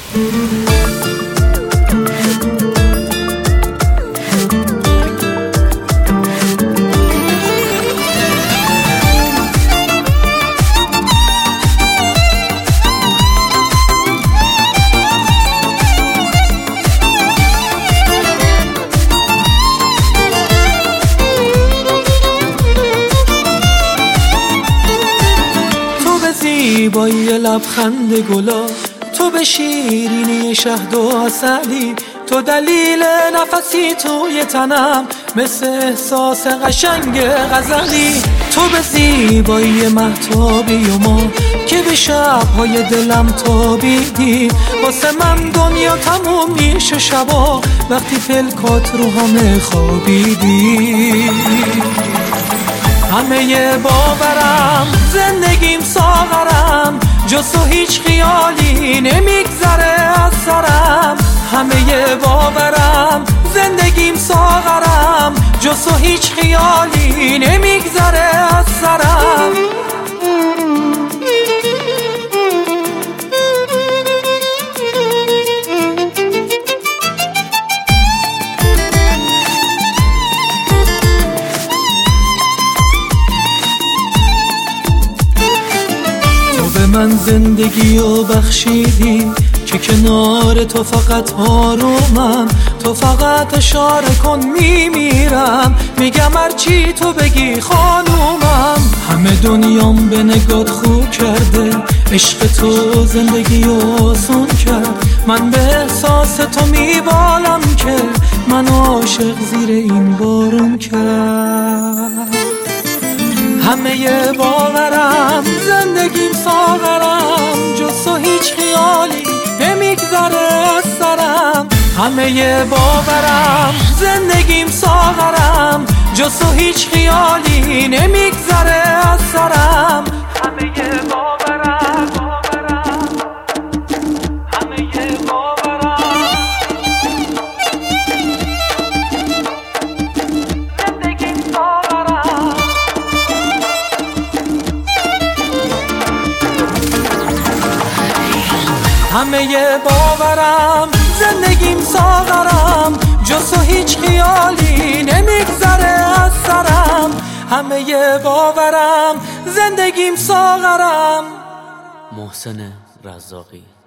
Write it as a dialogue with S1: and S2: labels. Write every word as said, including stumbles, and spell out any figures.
S1: زیبایی لبخند گلا، تو به شیرینی شهد و عسلی، تو دلیل نفسی توی تنم مثل احساس قشنگ غزلی. تو به زیبایی مهتابی و ما که به شبهای دلم تابیدی، واسه من دنیا تموم میشه شبا وقتی پلکات رو همه خوابیدی. همه باورم زندگیم ساغرم، جز تو هیچ خیالی نمیگذره از سرم. همه باورم زندگیم ساغرم، جز تو هیچ خیالی نمیگذره از سرم. من زندگی رو بخشیدی که کنار تو فقط آرومم، تو فقط اشاره کن میمیرم، میگم هرچی تو بگی خانومم. همه دنیام به نگات خوب کرده، عشق تو زندگی رو آسون کرد. من به احساس تو میبالم که من عاشق زیر این بارون کرد. همه باورم زندگیم ساغرم، جز تو هیچ خیالی نمیگذره از سرم. همه باورم زندگیم ساغرم، جز تو هیچ خیالی نمیگذره از سرم. همه باورم باورم همه باورم زندگیم ساغرم. همه باورم زندگیم ساغرم، جز تو هیچ خیالی نمیگذره از سرم. همه باورم زندگیم ساغرم.
S2: محسن رزاقی.